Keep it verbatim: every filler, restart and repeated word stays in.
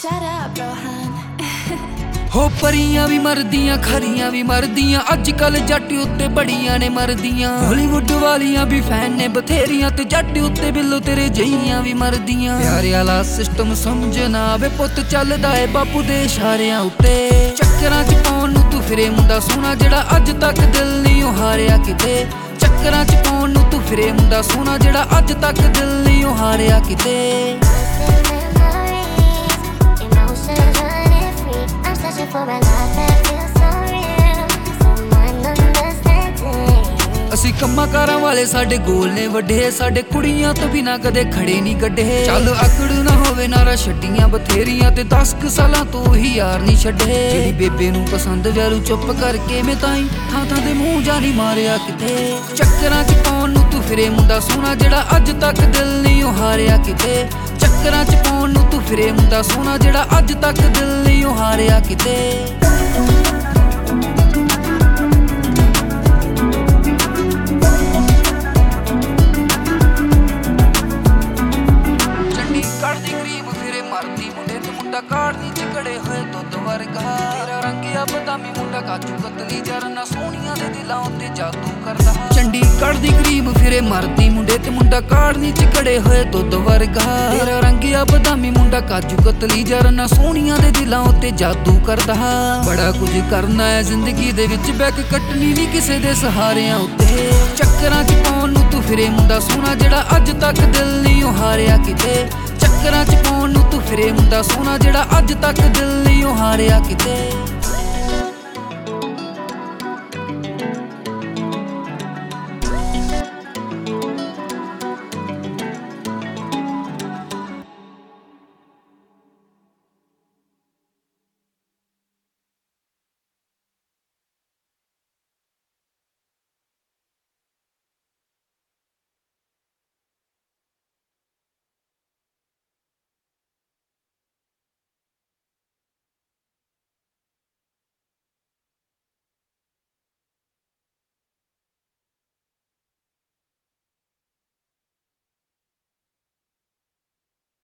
Shut up, Rohan. ਹੋ ਪਰੀਆਂ ਵੀ ਮਰਦੀਆਂ ਖਰੀਆਂ ਵੀ ਮਰਦੀਆਂ ਅੱਜ ਕੱਲ ਜੱਟ ਉੱਤੇ ਬੜੀਆਂ ਨੇ ਮਰਦੀਆਂ ਹਾਲੀਵੁੱਡ ਵਾਲੀਆਂ ਵੀ ਫੈਨ ਨੇ ਬਥੇਰੀਆਂ ਤੇ ਜੱਟ ਉੱਤੇ ਬਿੱਲੋ ਤੇਰੇ ਜਈਆਂ ਵੀ ਮਰਦੀਆਂ ਪਿਆਰੇ ਵਾਲਾ ਸਿਸਟਮ ਸਮਝਣਾ ਵੇ ਪੁੱਤ ਚੱਲਦਾ ਏ ਬਾਪੂ ਦੇ ਇਸ਼ਾਰਿਆਂ ਉੱਤੇ ਚੱਕਰਾਂ 'ਚ ਪਾਉਣ ਨੂੰ ਤੂੰ ਫਿਰੇ ਮੁੰਡਾ ਸੋਹਣਾ ਜਿਹੜਾ ਅੱਜ ਤੱਕ ਦਿਲ ਨਹੀਂ ਉਹ ਹਾਰਿਆ ਕਿਤੇ ਚੱਕਰਾਂ 'ਚ ਪਾਉਣ ਨੂੰ ਤੂੰ ਫਿਰੇ ਮੁੰਡਾ ਸੋਹਣਾ ਜਿਹੜਾ ਅੱਜ ਤੱਕ ਦਿਲ ਨਹੀਂ ਉਹ ਹਾਰਿਆ ਕਿਤੇ For a life that feels so real, someone understanding. ਅਸੀਂ ਕੰਮਾਂ ਕਾਰਾਂ ਵਾਲੇ ਸਾਡੇ ਗੋਲ ਨੇ ਵੱਡੇ ਸਾਡੇ ਕੁੜੀਆਂ ਤੋਂ ਬਿਨਾ ਕਦੇ ਖੜੇ ਨਹੀਂ ਗੱਡੇ ਚੱਲ ਆਕੜ ਨਾ ਹੋਵੇ ਨਾਰਾ ਛੱਡੀਆਂ ਬਥੇਰੀਆਂ ਤੇ ਦਸ ਕੁ ਸਾਲਾਂ ਤੋਂ ਹੀ ਯਾਰ ਨਹੀਂ ਛੱਡੇ ਜਿਹੜੀ ਬੇਬੇ ਨੂੰ ਪਸੰਦ ਵੈਰੂ ਚੁੱਪ ਕਰਕੇ ਮੈਂ ਤਾਈ ਥਾਂ ਥਾਂ ਦੇ ਮੂੰਹ ਜਾਨੀ ਮਾਰਿਆ ਕਿਤੇ ਚੱਕਰਾਂ 'ਚ ਪਾਉਣ ਨੂੰ ਤੂੰ ਫਿਰੇ ਮੁੰਡਾ ਸੋਹਣਾ ਜਿਹੜਾ ਅੱਜ ਤੱਕ ਦਿਲ ਨਹੀਂ ਉਹ ਹਾਰਿਆ ਕਿਤੇ ਚੱਕਰਾਂ 'ਚ ਪਾਉਣ ਨੂੰ ਤੂੰ ਫਿਰੇ ਮੁੰਡਾ ਸੋਹਣਾ ਜਿਹੜਾ ਅੱਜ ਤੱਕ ਦਿਲ ਨਹੀਂ ਉਹ ਹਾਰਿਆ ਕਿਤੇ ਕਾੜਨੀ ਚਿਕੜੇ ਹੋਏ ਦੁੱਧ ਵਰਗਾ ਤੇਰਾ ਰੰਗਿਆ ਬਦਾਮੀ ਮੁੰਡਾ ਕਾਜੂ ਕਤਲੀ ਜਰਨਾ ਸੋਹਣੀਆਂ ਦੇ ਦਿਲਾਂ ਉੱਤੇ ਜਾਦੂ ਕਰਦਾ ਚੰਡੀਗੜ੍ਹ ਦੀ ਕਰੀਮ ਫਿਰੇ ਮਰਦੀ ਮੁੰਡੇ ਤੇ ਮੁੰਡਾ ਕਾੜਨੀ ਚਿਕੜੇ ਹੋਏ ਦੁੱਧ ਵਰਗਾ ਤੇਰਾ ਰੰਗਿਆ ਬਦਾਮੀ ਮੁੰਡਾ ਕਾਜੂ ਕਤਲੀ ਜਰਨਾ ਸੋਹਣੀਆਂ ਦੇ ਦਿਲਾਂ ਉੱਤੇ ਜਾਦੂ ਕਰਦਾ ਬੜਾ ਕੁਝ ਕਰਨਾ ਹੈ ਜ਼ਿੰਦਗੀ ਦੇ ਵਿੱਚ ਬੈਕ ਕੱਟਣੀ ਨਹੀਂ ਕਿਸੇ ਦੇ ਸਹਾਰਿਆਂ ਉੱਤੇ ਚੱਕਰਾਂ 'ਚ ਪਾਉਣ ਨੂੰ ਤੂੰ ਫਿਰੇ ਮੁੰਡਾ ਸੋਹਣਾ ਜਿਹੜਾ ਅੱਜ ਤੱਕ ਦਿਲ ਨਹੀਂ ਉਹ ਹਾਰਿਆ ਕਿਤੇ ਚੱਕਰਾਂ 'ਚ ਪਾਉਣ ਨੂੰ ਤੂੰ ਫਿਰੇ ਮੁੰਡਾ ਸੋਹਣਾ ਜਿਹੜਾ ਅੱਜ ਤੱਕ ਦਿਲ ਨਹੀਂ ਉਹ ਹਾਰਿਆ ਕਿਤੇ